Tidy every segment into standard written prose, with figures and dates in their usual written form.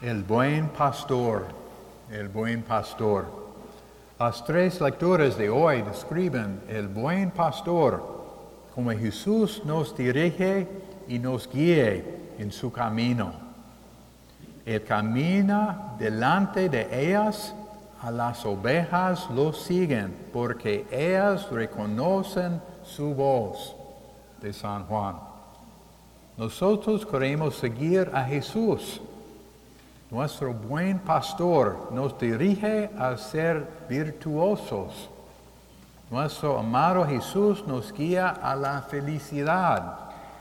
El buen pastor, el buen pastor. Las tres lecturas de hoy describen el buen pastor, como Jesús nos dirige y nos guía en su camino. Él camina delante de ellas, a las ovejas lo siguen, porque ellas reconocen su voz, de San Juan. Nosotros queremos seguir a Jesús. Nuestro buen pastor nos dirige a ser virtuosos. Nuestro amado Jesús nos guía a la felicidad.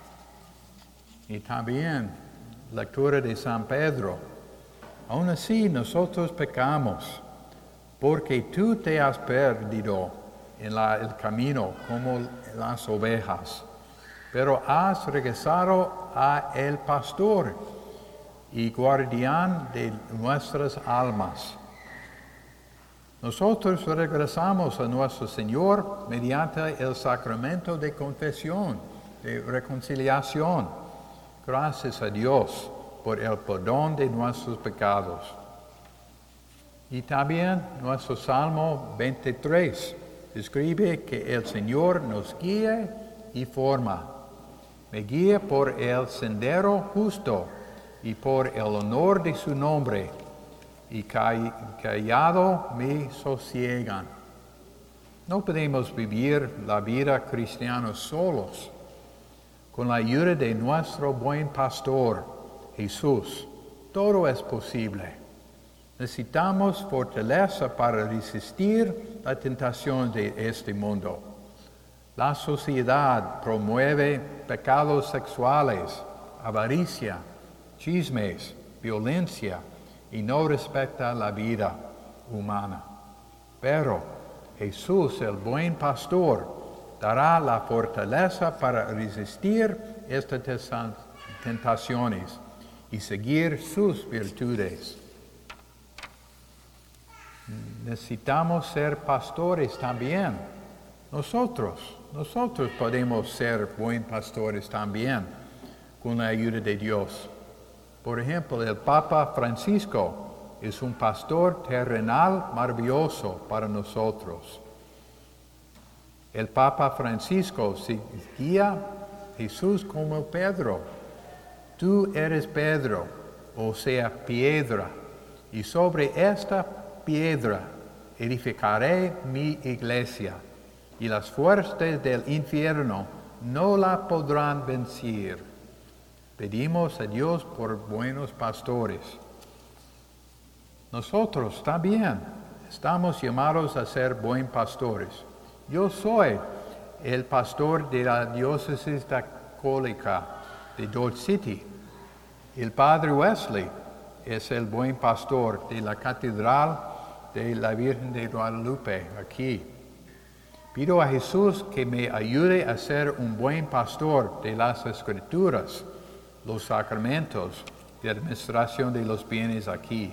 Y también, lectura de San Pedro. Aún así, nosotros pecamos, porque tú te has perdido en el camino como las ovejas, pero has regresado a el pastor y guardián de nuestras almas. Nosotros regresamos a nuestro Señor mediante el sacramento de confesión, de reconciliación. Gracias a Dios por el perdón de nuestros pecados. Y también nuestro Salmo 23 describe que el Señor nos guía y forma. Me guía por el sendero justo y por el honor de su nombre, y callado me sosiegan. No podemos vivir la vida cristiana solos. Con la ayuda de nuestro buen pastor, Jesús, todo es posible. Necesitamos fortaleza para resistir la tentación de este mundo. La sociedad promueve pecados sexuales, avaricia, chismes, violencia y no respeta la vida humana. Pero Jesús, el buen pastor, dará la fortaleza para resistir estas tentaciones y seguir sus virtudes. Necesitamos ser pastores también. Nosotros podemos ser buenos pastores también con la ayuda de Dios. Por ejemplo, el Papa Francisco es un pastor terrenal maravilloso para nosotros. El Papa Francisco seguía a Jesús como Pedro. Tú eres Pedro, o sea, piedra, y sobre esta piedra edificaré mi iglesia, y las fuerzas del infierno no la podrán vencer. Pedimos a Dios por buenos pastores. Nosotros también estamos llamados a ser buenos pastores. Yo soy el pastor de la diócesis católica de Dodge City. El padre Wesley es el buen pastor de la Catedral de la Virgen de Guadalupe aquí. Pido a Jesús que me ayude a ser un buen pastor de las Escrituras, los sacramentos, de administración de los bienes aquí.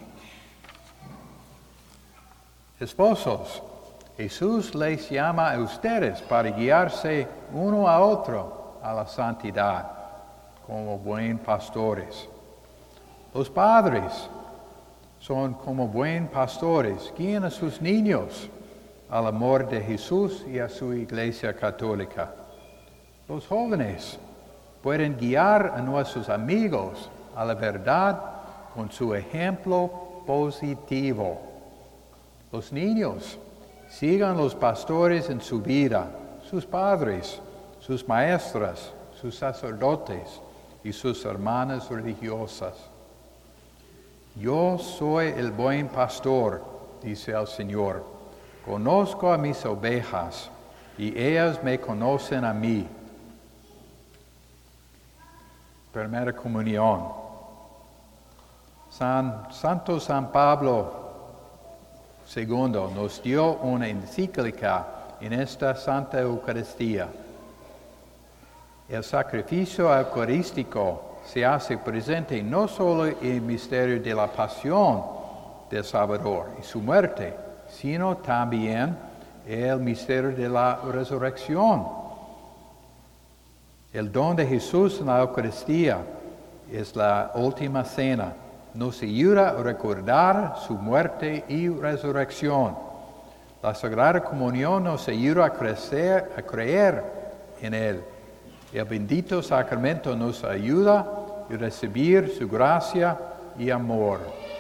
Esposos, Jesús les llama a ustedes para guiarse uno a otro a la santidad como buenos pastores. Los padres son como buenos pastores, guían a sus niños al amor de Jesús y a su iglesia católica. Los jóvenes pueden guiar a nuestros amigos a la verdad con su ejemplo positivo. Los niños sigan los pastores en su vida, sus padres, sus maestras, sus sacerdotes y sus hermanas religiosas. Yo soy el buen pastor, dice el Señor. Conozco a mis ovejas y ellas me conocen a mí. Primera comunión. Santo San Pablo II nos dio una encíclica en esta Santa Eucaristía. El sacrificio eucarístico se hace presente no solo en el misterio de la pasión del Salvador y su muerte, sino también en el misterio de la resurrección. El don de Jesús en la Eucaristía es la última cena, nos ayuda a recordar su muerte y resurrección. La Sagrada Comunión nos ayuda a creer en Él. El bendito sacramento nos ayuda a recibir su gracia y amor.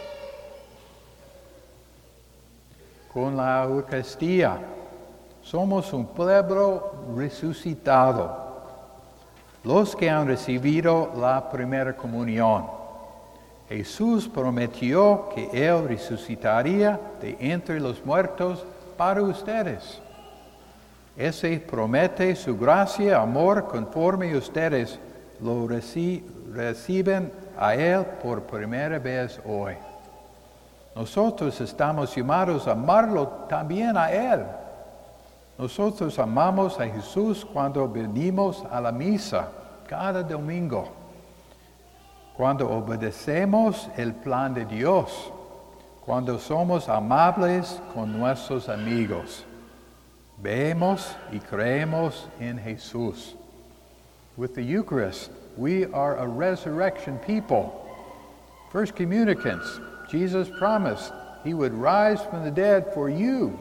Con la Eucaristía, somos un pueblo resucitado, los que han recibido la primera comunión. Jesús prometió que Él resucitaría de entre los muertos para ustedes. Ese promete su gracia y amor conforme ustedes lo reciben a Él por primera vez hoy. Nosotros estamos llamados a amarlo también a Él. Nosotros amamos a Jesús cuando venimos a la misa cada domingo, cuando obedecemos el plan de Dios, cuando somos amables con nuestros amigos. Vemos y creemos en Jesús. With the Eucharist, we are a resurrection people. First communicants, Jesus promised He would rise from the dead for you.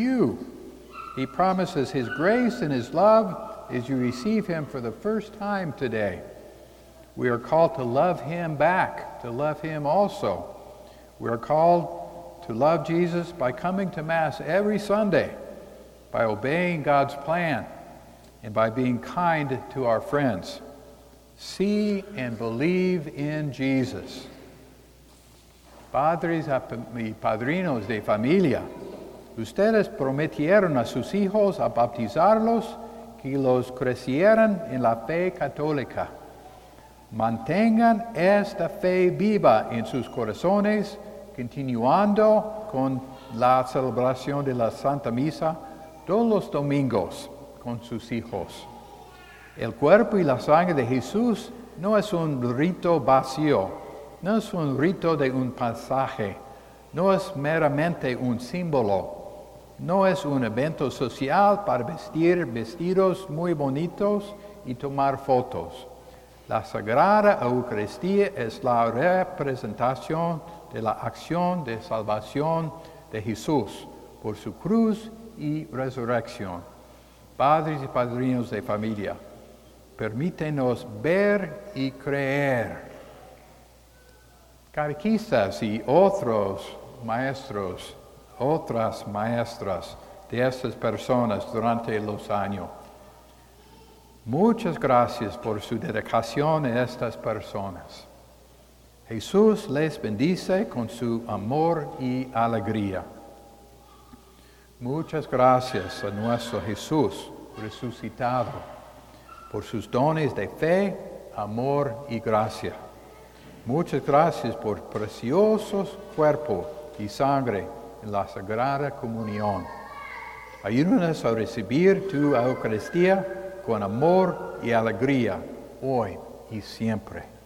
He promises His grace and His love as you receive Him for the first time today. We are called to love Him back, to love Him also. We are called to love Jesus by coming to Mass every Sunday, by obeying God's plan, and by being kind to our friends. See and believe in Jesus. Padres y padrinos de familia, ustedes prometieron a sus hijos a bautizarlos que los crecieran en la fe católica. Mantengan esta fe viva en sus corazones, continuando con la celebración de la Santa Misa todos los domingos con sus hijos. El cuerpo y la sangre de Jesús no es un rito vacío, no es un rito de un pasaje, no es meramente un símbolo, no es un evento social para vestir vestidos muy bonitos y tomar fotos. La Sagrada Eucaristía es la representación de la acción de salvación de Jesús por su cruz y resurrección. Padres y padrinos de familia, permítenos ver y creer. Catequistas y otros maestros, otras maestras de estas personas durante los años, muchas gracias por su dedicación a estas personas. Jesús les bendice con su amor y alegría. Muchas gracias a nuestro Jesús resucitado por sus dones de fe, amor y gracia. Muchas gracias por preciosos cuerpo y sangre en la Sagrada Comunión. Ayúdanos a recibir tu Eucaristía con amor y alegría, hoy y siempre.